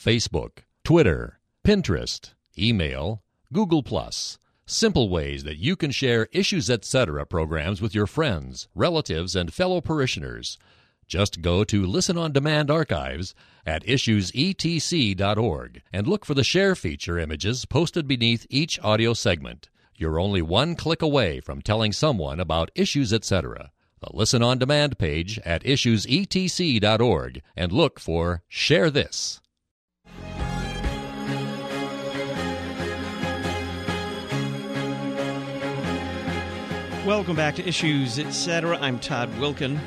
Facebook, Twitter, Pinterest, email, Google+. Simple ways that you can share Issues Etc. programs with your friends, relatives, and fellow parishioners. Just go to Listen on Demand archives at issuesetc.org and look for the share feature images posted beneath each audio segment. You're only one click away from telling someone about Issues Etc. The Listen on Demand page at issuesetc.org and look for Share This. Welcome back to Issues Etc. I'm Todd Wilkin.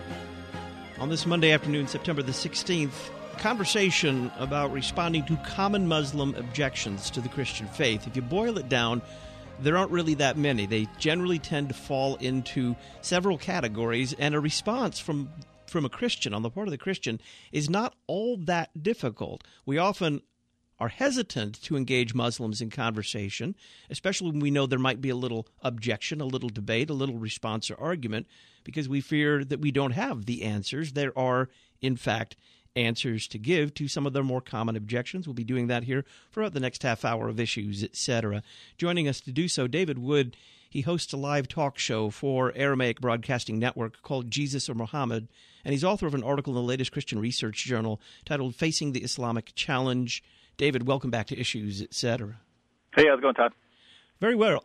On this Monday afternoon, September the 16th, a conversation about responding to common Muslim objections to the Christian faith. If you boil it down, there aren't really that many. They generally tend to fall into several categories, and a response from a Christian, on the part of the Christian, is not all that difficult. We often are hesitant to engage Muslims in conversation, especially when we know there might be a little objection, a little debate, a little response or argument, because we fear that we don't have the answers. There are, in fact, answers to give to some of their more common objections. We'll be doing that here for about the next half hour of Issues, Etc. Joining us to do so, David Wood. He hosts a live talk show for Aramaic Broadcasting Network called Jesus or Muhammad, and he's author of an article in the latest Christian Research Journal titled Facing the Islamic Challenge. David, welcome back to Issues, Etc. Hey, how's it going, Todd? Very well.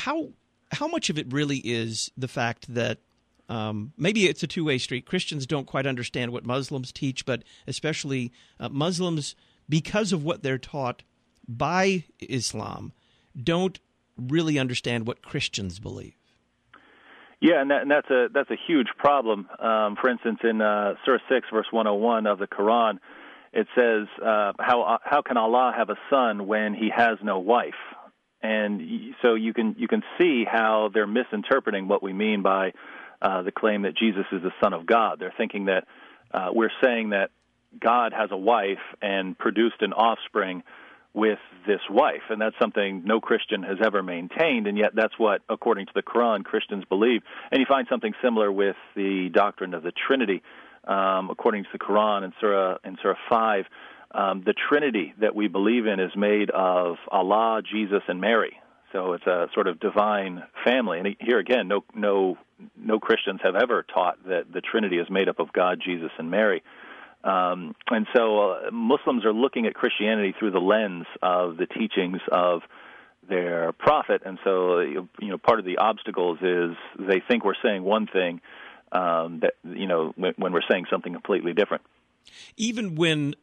How much of it really is the fact that maybe it's a two-way street? Christians don't quite understand what Muslims teach, but especially Muslims, because of what they're taught by Islam, don't really understand what Christians believe. Yeah, and that's a huge problem. For instance, in Surah 6, verse 101 of the Quran, it says, how can Allah have a son when he has no wife? And so you can see how they're misinterpreting what we mean by the claim that Jesus is the Son of God. They're thinking that we're saying that God has a wife and produced an offspring with this wife, and that's something no Christian has ever maintained, and yet that's what, according to the Quran, Christians believe. And you find something similar with the doctrine of the Trinity. According to the Quran in Surah 5, the Trinity that we believe in is made of Allah, Jesus, and Mary. So it's a sort of divine family. And here again, no Christians have ever taught that the Trinity is made up of God, Jesus, and Mary. And so Muslims are looking at Christianity through the lens of the teachings of their prophet. And so, part of the obstacles is they think we're saying one thing, that when we're saying something completely different. Even when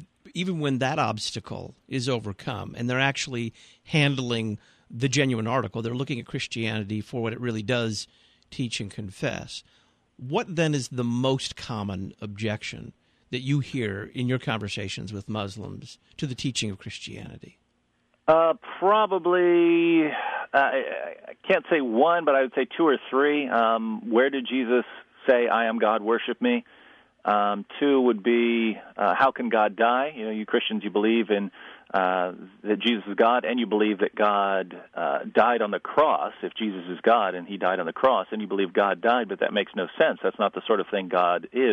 that obstacle is overcome and they're actually handling the genuine article, they're looking at Christianity for what it really does teach and confess. What then is the most common objection that you hear in your conversations with Muslims to the teaching of Christianity? Probably, I can't say one, but I would say two or three. Where did Jesus say, "I am God, worship me"? Two would be, how can God die? You Christians, you believe in that Jesus is God, and you believe that God died on the cross. If Jesus is God and he died on the cross, and you believe God died, but that makes no sense. That's not the sort of thing God is.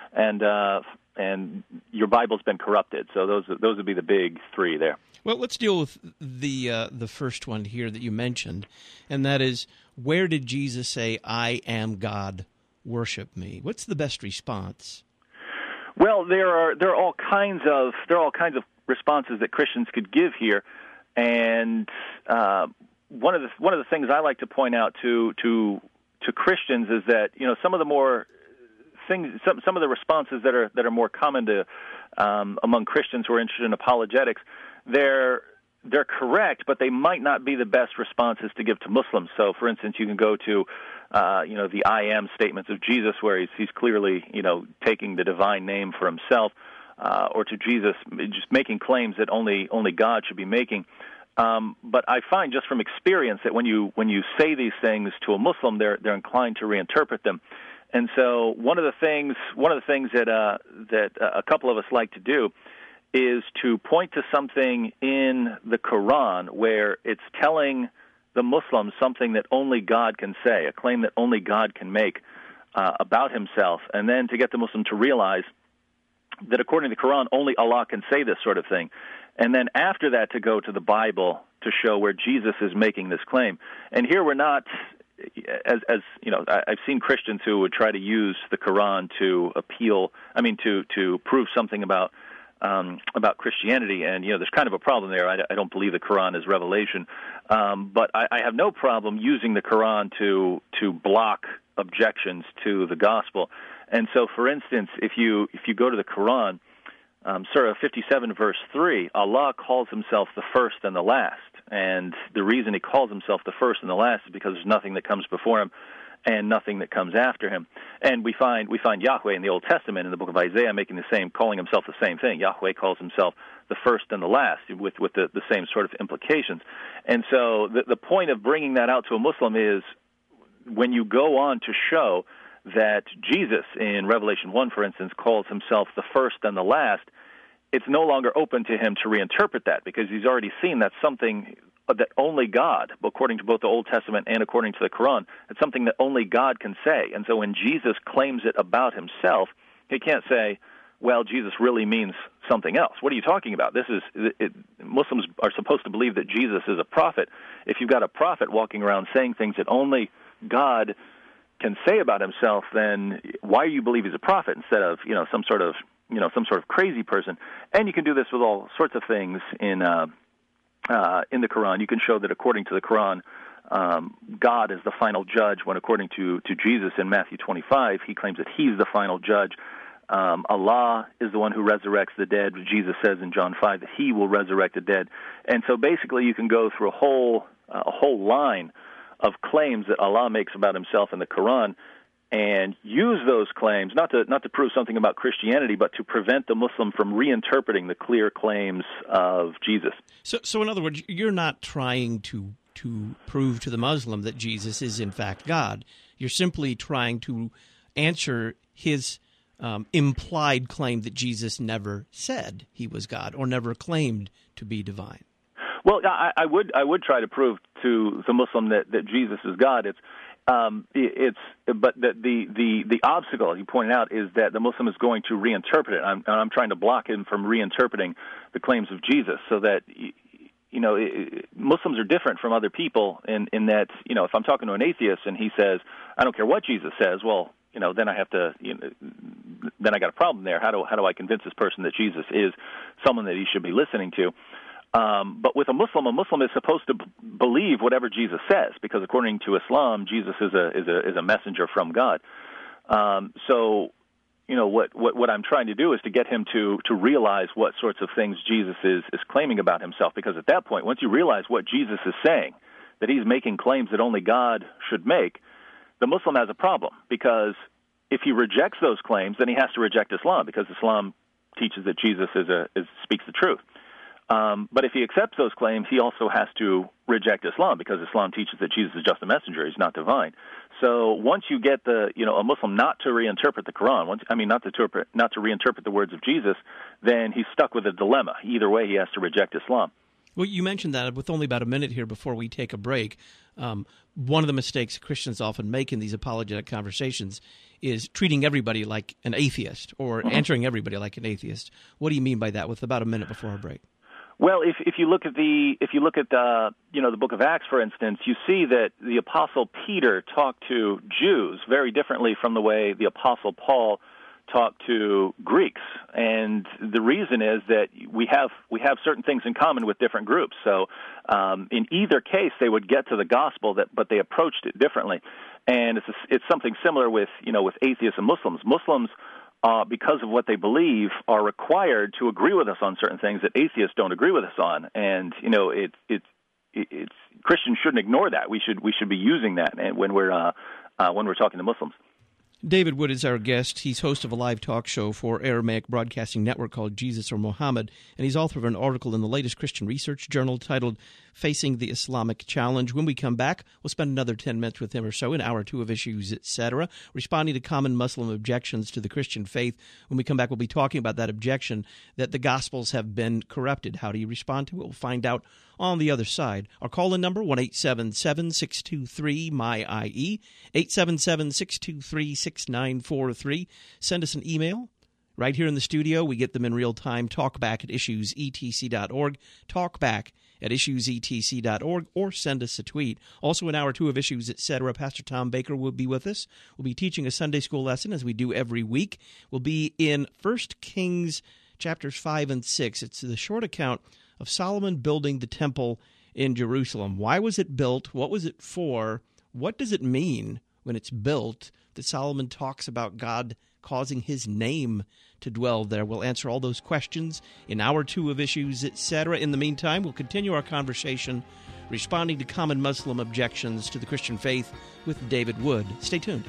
And your Bible's been corrupted. So those would be the big three there. Well, let's deal with the first one here that you mentioned, and that is, where did Jesus say, "I am God, worship me"? What's the best response? Well, there are all kinds of responses that Christians could give here, and one of the things I like to point out to Christians is that some of the more things, some of the responses that are more common to among Christians who are interested in apologetics, they're correct, but they might not be the best responses to give to Muslims. So, for instance, you can go to the "I am" statements of Jesus, where he's clearly taking the divine name for himself, or to Jesus just making claims that only God should be making. But I find just from experience that when you say these things to a Muslim, they're inclined to reinterpret them. And so one of the things that a couple of us like to do is to point to something in the Quran where it's telling the Muslims something that only God can say, a claim that only God can make about himself, and then to get the Muslim to realize that according to the Quran, only Allah can say this sort of thing. And then after that to go to the Bible to show where Jesus is making this claim. And here we're not, as you know, I've seen Christians who would try to use the Quran to to prove something about Christianity, and there's kind of a problem there. I don't believe the Quran is revelation, but I have no problem using the Quran to block objections to the gospel. And so, for instance, if you go to the Quran, Surah 57, verse 3, Allah calls himself the first and the last, and the reason he calls himself the first and the last is because there's nothing that comes before him and nothing that comes after him. And we find Yahweh in the Old Testament, in the book of Isaiah, calling himself the same thing. Yahweh calls himself the first and the last, with the same sort of implications. And so the point of bringing that out to a Muslim is when you go on to show that Jesus, in Revelation 1, for instance, calls himself the first and the last, it's no longer open to him to reinterpret that, because he's already seen that's something that only God, according to both the Old Testament and according to the Quran, it's something that only God can say. And so when Jesus claims it about himself, he can't say, well, Jesus really means something else. What are you talking about? Muslims are supposed to believe that Jesus is a prophet. If you've got a prophet walking around saying things that only God can say about himself, then why do you believe he's a prophet instead of some sort of crazy person? And you can do this with all sorts of things in the Quran. You can show that according to the Quran, God is the final judge, when according to Jesus in Matthew 25, he claims that he's the final judge. Allah is the one who resurrects the dead. Jesus says in John 5 that he will resurrect the dead. And so basically you can go through a whole line of claims that Allah makes about himself in the Quran and use those claims not to prove something about Christianity, but to prevent the Muslim from reinterpreting the clear claims of Jesus. So in other words, you're not trying to prove to the Muslim that Jesus is in fact God. You're simply trying to answer his implied claim that Jesus never said he was God or never claimed to be divine. Well, I would try to prove to the Muslim that Jesus is God. But the obstacle you pointed out is that the Muslim is going to reinterpret it. I'm trying to block him from reinterpreting the claims of Jesus, so that Muslims are different from other people in that if I'm talking to an atheist and he says, I don't care what Jesus says, well, then I have to, then I got a problem there. How do I convince this person that Jesus is someone that he should be listening to? But with a Muslim is supposed to believe whatever Jesus says, because according to Islam, Jesus is a messenger from God. So, what I'm trying to do is to get him to realize what sorts of things Jesus is claiming about himself, because at that point, once you realize what Jesus is saying, that he's making claims that only God should make, the Muslim has a problem, because if he rejects those claims, then he has to reject Islam, because Islam teaches that Jesus speaks the truth. But if he accepts those claims, he also has to reject Islam, because Islam teaches that Jesus is just a messenger; he's not divine. So once you get a Muslim not to reinterpret the Quran, not to reinterpret the words of Jesus, then he's stuck with a dilemma. Either way, he has to reject Islam. Well, you mentioned that with only about a minute here before we take a break. One of the mistakes Christians often make in these apologetic conversations is treating everybody like an atheist, or answering everybody like an atheist. What do you mean by that? With about a minute before our break. Well, if you look at the book of Acts, for instance, you see that the Apostle Peter talked to Jews very differently from the way the Apostle Paul talked to Greeks, and the reason is that we have certain things in common with different groups. So in either case, they would get to the gospel, but they approached it differently, and it's something similar with atheists and Muslims. Muslims, because of what they believe, are required to agree with us on certain things that atheists don't agree with us on, and it's Christians shouldn't ignore that. We should be using that when we're talking to Muslims. David Wood is our guest. He's host of a live talk show for Aramaic Broadcasting Network called Jesus or Muhammad, and he's author of an article in the latest Christian Research Journal titled Facing the Islamic Challenge. When we come back, we'll spend another 10 minutes with him or so in hour two of Issues, etc., responding to common Muslim objections to the Christian faith. When we come back, we'll be talking about that objection that the Gospels have been corrupted. How do you respond to it? We'll find out on the other side. Our call-in number, 1-877-623-MY-IE, 877-623-6943. Send us an email, right here in the studio. We get them in real time. Talkback at issuesetc.org. Talkback at issuesetc.org, or send us a tweet. Also in Hour 2 of Issues, Etc., Pastor Tom Baker will be with us. We'll be teaching a Sunday school lesson, as we do every week. We'll be in 1 Kings chapters 5 and 6. It's the short account of Solomon building the temple in Jerusalem. Why was it built? What was it for? What does it mean when it's built that Solomon talks about God causing his name to dwell there? We'll answer all those questions in Hour 2 of Issues, Etc. In the meantime, we'll continue our conversation responding to common Muslim objections to the Christian faith with David Wood. Stay tuned.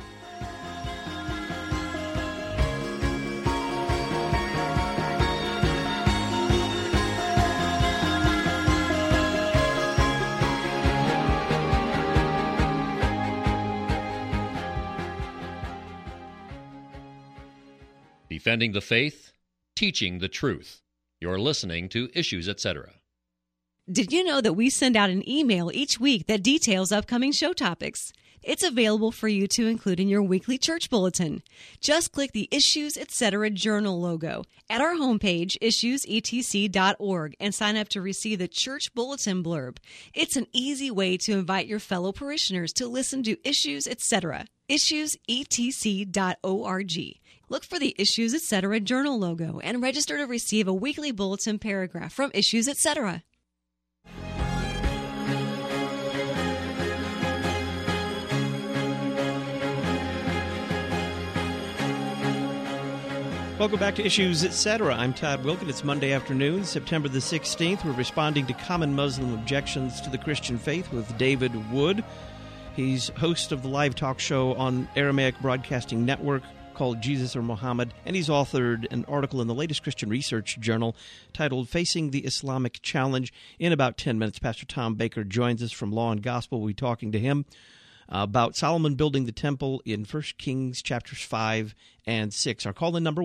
Defending the faith, teaching the truth. You're listening to Issues, Etc. Did you know that we send out an email each week that details upcoming show topics? It's available for you to include in your weekly church bulletin. Just click the Issues, Etc. Journal logo at our homepage, issuesetc.org, and sign up to receive the church bulletin blurb. It's an easy way to invite your fellow parishioners to listen to Issues, Etc. issuesetc.org. Look for the Issues, Etc. Journal logo and register to receive a weekly bulletin paragraph from Issues, Etc. Welcome back to Issues, Etc. I'm Todd Wilkin. It's Monday afternoon, September the 16th. We're responding to common Muslim objections to the Christian faith with David Wood. He's host of the live talk show on Aramaic Broadcasting Network called Jesus or Muhammad, and he's authored an article in the latest Christian Research Journal titled Facing the Islamic Challenge. In about 10 minutes, Pastor Tom Baker joins us from Law and Gospel. We'll be talking to him about Solomon building the temple in 1 Kings chapters 5 and 6. Our call-in number,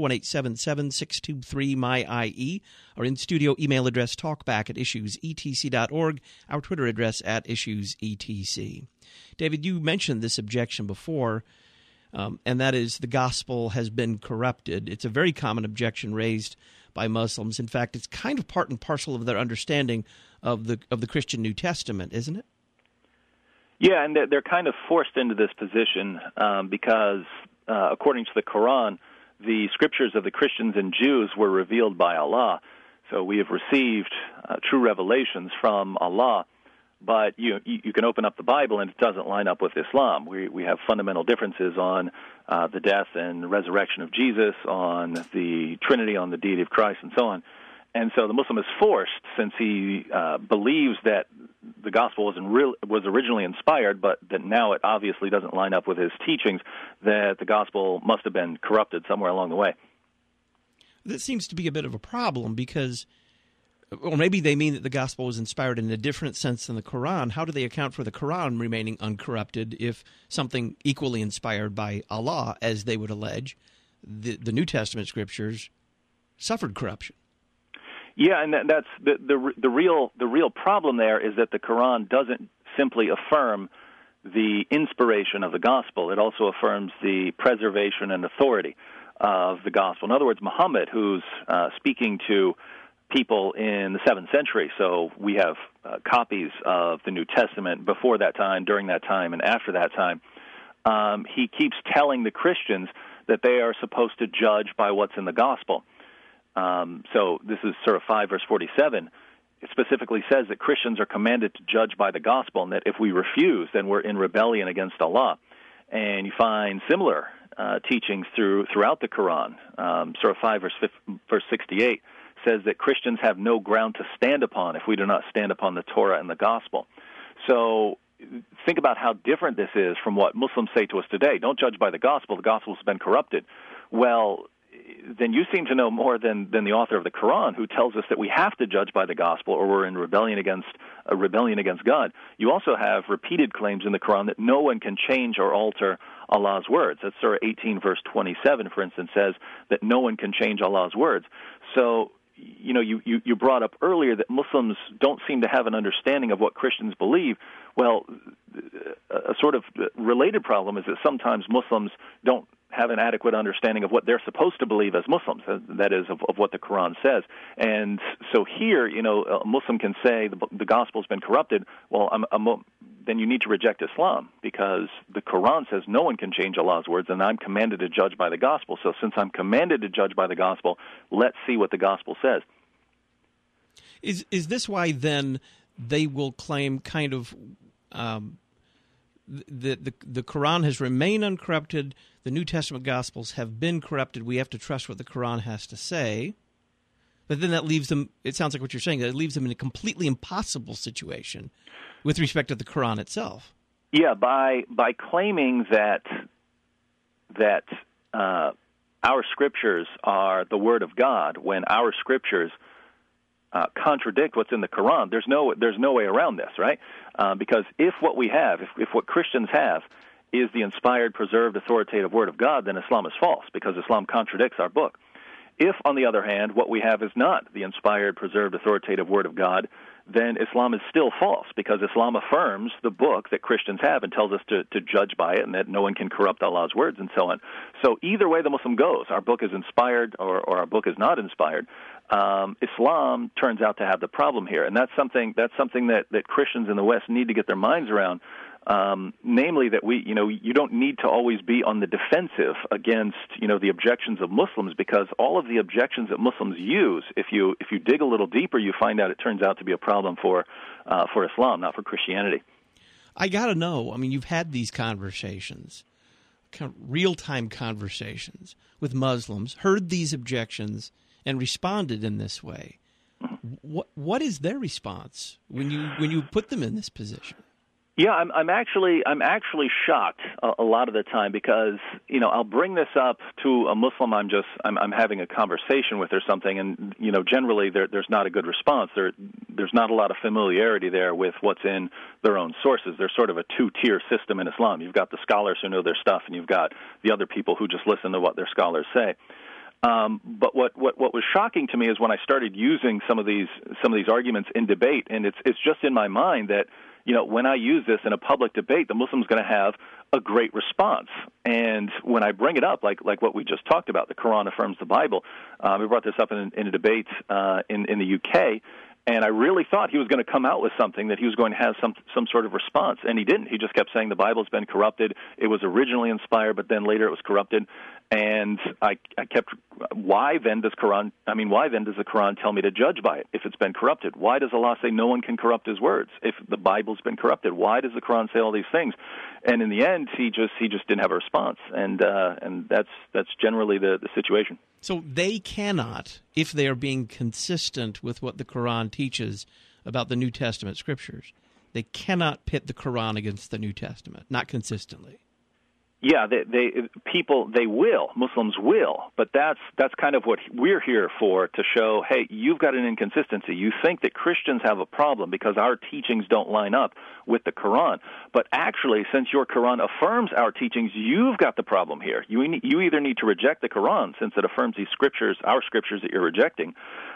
1-877-623-MY-IE. Our in-studio email address, talkback at issuesetc.org. Our Twitter address, at issuesetc. David, you mentioned this objection before, and that is the gospel has been corrupted. It's a very common objection raised by Muslims. In fact, it's kind of part and parcel of their understanding of the Christian New Testament, isn't it? Yeah, and they're kind of forced into this position because, according to the Quran, the scriptures of the Christians and Jews were revealed by Allah. So we have received true revelations from Allah. But you can open up the Bible and it doesn't line up with Islam. We have fundamental differences on the death and resurrection of Jesus, on the Trinity, on the deity of Christ, and so on. And so the Muslim is forced, since he believes that the gospel was originally inspired, but that now it obviously doesn't line up with his teachings, that the gospel must have been corrupted somewhere along the way. That seems to be a bit of a problem because, or maybe they mean that the gospel was inspired in a different sense than the Quran. How do they account for the Quran remaining uncorrupted if something equally inspired by Allah, as they would allege, the New Testament scriptures, suffered corruption? Yeah, and that's the real problem there is that the Quran doesn't simply affirm the inspiration of the gospel. It also affirms the preservation and authority of the gospel. In other words, Muhammad, who's speaking to people in the 7th century, so we have copies of the New Testament before that time, during that time, and after that time, he keeps telling the Christians that they are supposed to judge by what's in the gospel. So this is Surah 5, verse 47. It specifically says that Christians are commanded to judge by the gospel, and that if we refuse, then we're in rebellion against Allah. And you find similar teachings throughout the Quran. Surah 5, verse 68 says that Christians have no ground to stand upon if we do not stand upon the Torah and the gospel. So think about how different this is from what Muslims say to us today. Don't judge by the gospel has been corrupted. Well, then you seem to know more than the author of the Quran, who tells us that we have to judge by the gospel or we're in rebellion against God. You also have repeated claims in the Quran that no one can change or alter Allah's words. That's Surah 18, verse 27, for instance, says that no one can change Allah's words. So, you brought up earlier that Muslims don't seem to have an understanding of what Christians believe. Well, a sort of related problem is that sometimes Muslims don't have an adequate understanding of what they're supposed to believe as Muslims, that is, of what the Quran says. And so here, a Muslim can say the gospel's been corrupted. Well, then you need to reject Islam, because the Quran says no one can change Allah's words, and I'm commanded to judge by the gospel. So since I'm commanded to judge by the gospel, let's see what the gospel says. Is this why then they will claim kind of the Quran has remained uncorrupted, the New Testament Gospels have been corrupted, we have to trust what the Quran has to say? But then that leaves them, it sounds like what you're saying, that it leaves them in a completely impossible situation with respect to the Quran itself. Yeah, by claiming that our scriptures are the Word of God, when our scriptures contradict what's in the Quran, there's no way around this, right? Because if what we have, if what Christians have is the inspired, preserved, authoritative Word of God, then Islam is false, because Islam contradicts our book. If, on the other hand, what we have is not the inspired, preserved, authoritative Word of God, then Islam is still false, because Islam affirms the book that Christians have and tells us to judge by it, and that no one can corrupt Allah's words and so on. So either way the Muslim goes, our book is inspired or our book is not inspired, Islam turns out to have the problem here. And that's something that Christians in the West need to get their minds around. Namely that you don't need to always be on the defensive against, the objections of Muslims, because all of the objections that Muslims use, if you dig a little deeper, you find out it turns out to be a problem for Islam, not for Christianity. I got to know, you've had these conversations, kind of real-time conversations with Muslims, heard these objections, and responded in this way. What is their response when you put them in this position? Yeah, I'm actually shocked a lot of the time, because I'll bring this up to a Muslim I'm having a conversation with or something, and generally there's not a good response. There's not a lot of familiarity there with what's in their own sources. There's sort of a two-tier system in Islam. You've got the scholars who know their stuff, and you've got the other people who just listen to what their scholars say. But what was shocking to me is when I started using some of these arguments in debate, and it's just in my mind that when I use this in a public debate, the Muslim's going to have a great response. And when I bring it up, like what we just talked about, the Quran affirms the Bible. We brought this up in a debate in the UK. And I really thought he was going to come out with something, that he was going to have some sort of response, and he didn't. He just kept saying the Bible's been corrupted. It was originally inspired, but then later it was corrupted. And I kept, why then does the Quran tell me to judge by it if it's been corrupted? Why does Allah say no one can corrupt His words if the Bible's been corrupted? Why does the Quran say all these things? And in the end, he just didn't have a response, and that's generally the situation. So they cannot, if they are being consistent with what the Quran teaches about the New Testament scriptures, they cannot pit the Quran against the New Testament, not consistently. Yeah, Muslims will, but that's kind of what we're here for, to show, hey, you've got an inconsistency. You think that Christians have a problem because our teachings don't line up with the Quran, but actually, since your Quran affirms our teachings, you've got the problem here. You either need to reject the Quran, since it affirms these scriptures, our scriptures that you're rejecting,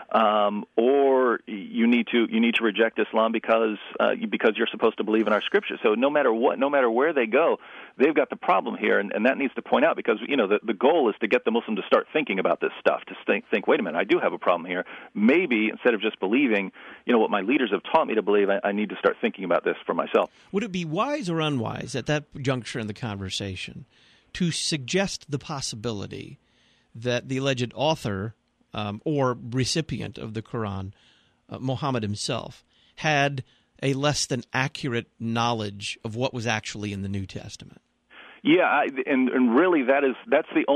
or you need to reject Islam because you're supposed to believe in our scriptures. So no matter where they go, they've got the problem here, and that needs to point out, because the goal is to get the Muslim to start thinking about this stuff, to think, wait a minute, I do have a problem here. Maybe instead of just believing, what my leaders have taught me to believe, I need to start thinking about this for myself. Would it be wise or unwise at that juncture in the conversation to suggest the possibility that the alleged author or recipient of the Quran, Muhammad himself, had a less than accurate knowledge of what was actually in the New Testament? Yeah, and really that's the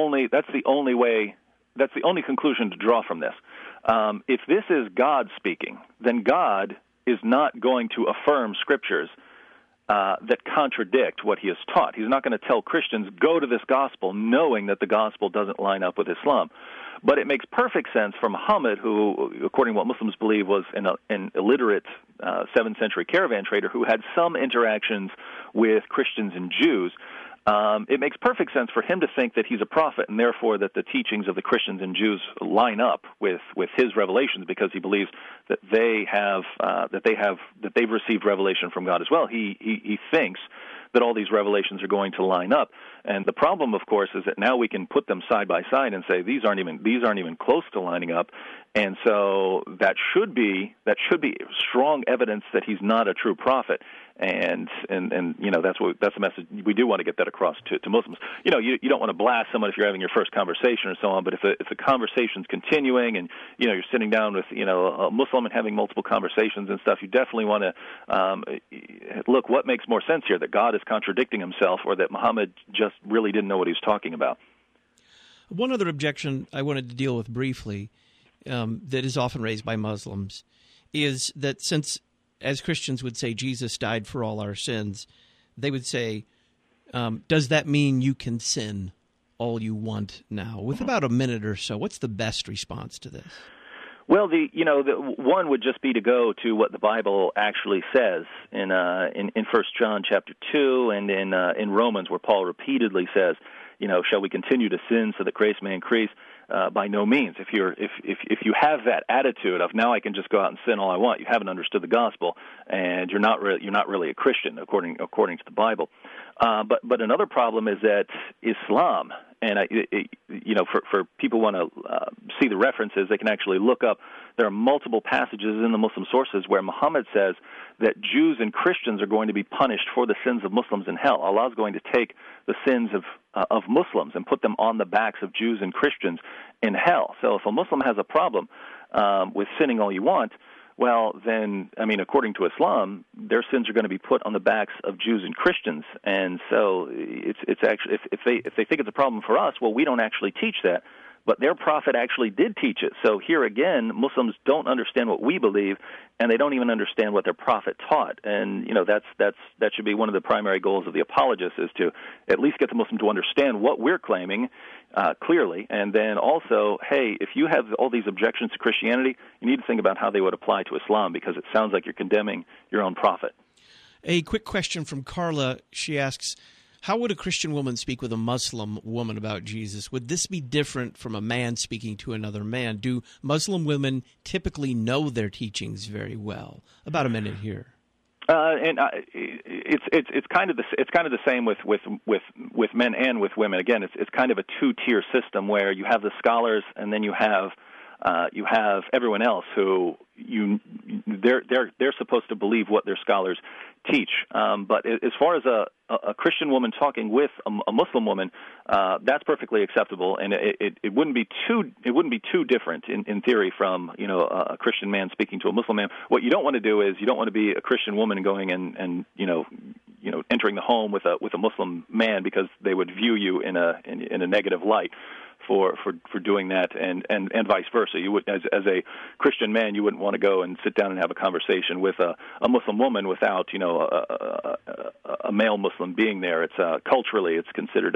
only conclusion to draw from this. If this is God speaking, then God is not going to affirm scriptures that contradict what He has taught. He's not going to tell Christians, go to this gospel, knowing that the gospel doesn't line up with Islam. But it makes perfect sense for Muhammad, who, according to what Muslims believe, was an illiterate 7th century caravan trader who had some interactions with Christians and Jews. It makes perfect sense for him to think that he's a prophet, and therefore that the teachings of the Christians and Jews line up with his revelations, because he believes that they've received revelation from God as well. He thinks that all these revelations are going to line up. And the problem, of course, is that now we can put them side by side and say these aren't even close to lining up, and so that should be strong evidence that he's not a true prophet. And that's the message we do want to get that across to Muslims. You don't want to blast someone if you're having your first conversation or so on, but if the conversation's continuing and you're sitting down with a Muslim and having multiple conversations and stuff, you definitely want to look what makes more sense here, that God is contradicting himself or that Muhammad just really didn't know what he was talking about. One other objection I wanted to deal with briefly that is often raised by Muslims is that since, as Christians would say, Jesus died for all our sins, they would say, does that mean you can sin all you want now? With about a minute or so, what's the best response to this? Well, the one would just be to go to what the Bible actually says in 1 John chapter 2 and in Romans, where Paul repeatedly says, shall we continue to sin so that grace may increase? By no means. If you have that attitude of now I can just go out and sin all I want, you haven't understood the gospel, and you're not really a Christian according to the Bible. But another problem is that Islam, and for people who want to see the references, they can actually look up. There are multiple passages in the Muslim sources where Muhammad says that Jews and Christians are going to be punished for the sins of Muslims in hell. Allah is going to take the sins of Muslims and put them on the backs of Jews and Christians in hell. So if a Muslim has a problem with sinning all you want, well, then, according to Islam, their sins are going to be put on the backs of Jews and Christians. And so it's actually, if they think it's a problem for us, well, we don't actually teach that. But their prophet actually did teach it. So here again, Muslims don't understand what we believe, and they don't even understand what their prophet taught. And that should be one of the primary goals of the apologists, is to at least get the Muslim to understand what we're claiming clearly, and then also, hey, if you have all these objections to Christianity, you need to think about how they would apply to Islam, because it sounds like you're condemning your own prophet. A quick question from Carla. She asks, how would a Christian woman speak with a Muslim woman about Jesus? Would this be different from a man speaking to another man? Do Muslim women typically know their teachings very well? About a minute here. It's kind of the same with men and with women. Again, it's kind of a two-tier system where you have the scholars and then you have everyone else who they're supposed to believe what their scholars teach. But as far as a Christian woman talking with a Muslim woman, that's perfectly acceptable, and it wouldn't be too different in theory from a Christian man speaking to a Muslim man. What you don't want to do is you don't want to be a Christian woman going and entering the home with a Muslim man, because they would view you in a negative light for doing that, and vice versa. You would, as a Christian man, you wouldn't want to go and sit down and have a conversation with a Muslim woman without a male Muslim being there. It's culturally it's considered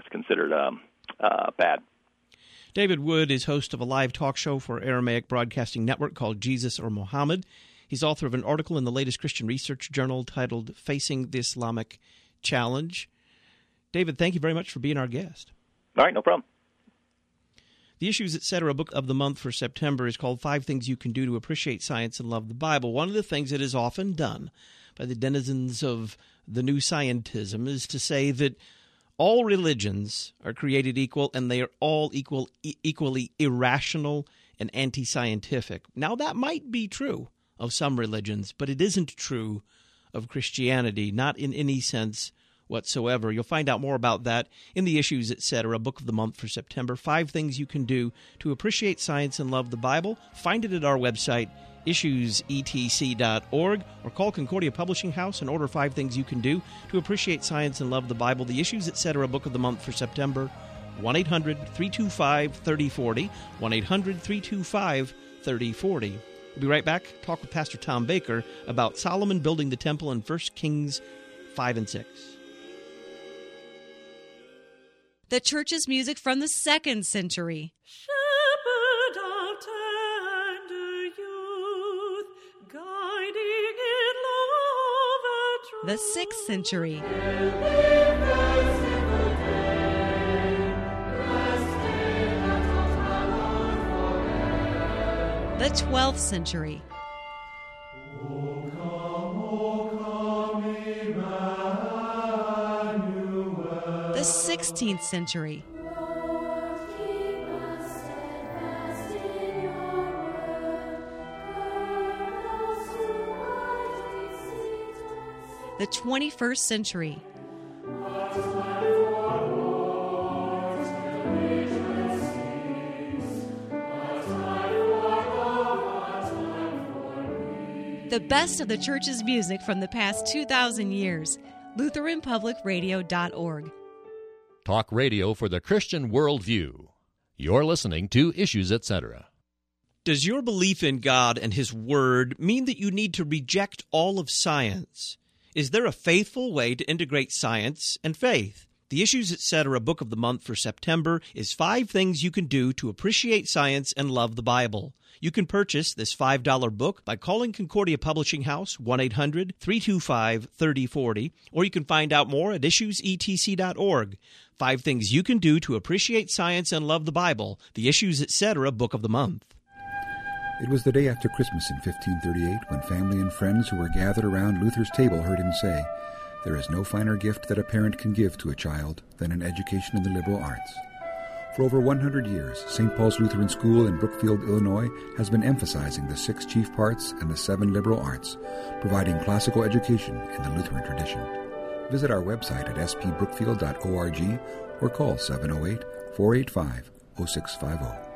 bad. David Wood is host of a live talk show for Aramaic Broadcasting Network called Jesus or Muhammad. He's author of an article in the latest Christian Research Journal titled Facing the Islamic Challenge. David, thank you very much for being our guest. All right, no problem. The Issues, Etc. book of the month for September is called 5 Things You Can Do to Appreciate Science and Love the Bible. One of the things that is often done by the denizens of the new scientism is to say that all religions are created equal and they are all equally irrational and anti-scientific. Now, that might be true of some religions, but it isn't true of Christianity, not in any sense whatsoever. You'll find out more about that in the Issues, Etc. book of the month for September. 5 things you can do to appreciate science and love the Bible. Find it at our website, issuesetc.org, or call Concordia Publishing House and order 5 things you can do to appreciate science and love the Bible. The Issues, Etc. book of the month for September, 1-800-325-3040, 1-800-325-3040. We'll be right back. Talk with Pastor Tom Baker about Solomon building the temple in 1 Kings 5 and 6. The church's music from the 2nd century. Shepherd of tender youth, guiding in love and truth. The 6th century. The 12th century. The 6th 16th century. The 21st century. The best of the church's music from the past 2,000 years. LutheranPublicRadio.org. Talk radio for the Christian worldview. You're listening to Issues, Etc. Does your belief in God and His Word mean that you need to reject all of science? Is there a faithful way to integrate science and faith? The Issues, Etc. book of the month for September is 5 things you can do to appreciate science and love the Bible. You can purchase this $5 book by calling Concordia Publishing House, 1-800-325-3040, or you can find out more at issuesetc.org. 5 things you can do to appreciate science and love the Bible, the Issues, Etc. book of the month. It was the day after Christmas in 1538 when family and friends who were gathered around Luther's table heard him say, "There is no finer gift that a parent can give to a child than an education in the liberal arts." For over 100 years, St. Paul's Lutheran School in Brookfield, Illinois, has been emphasizing the 6 chief parts and the 7 liberal arts, providing classical education in the Lutheran tradition. Visit our website at spbrookfield.org or call 708-485-0650.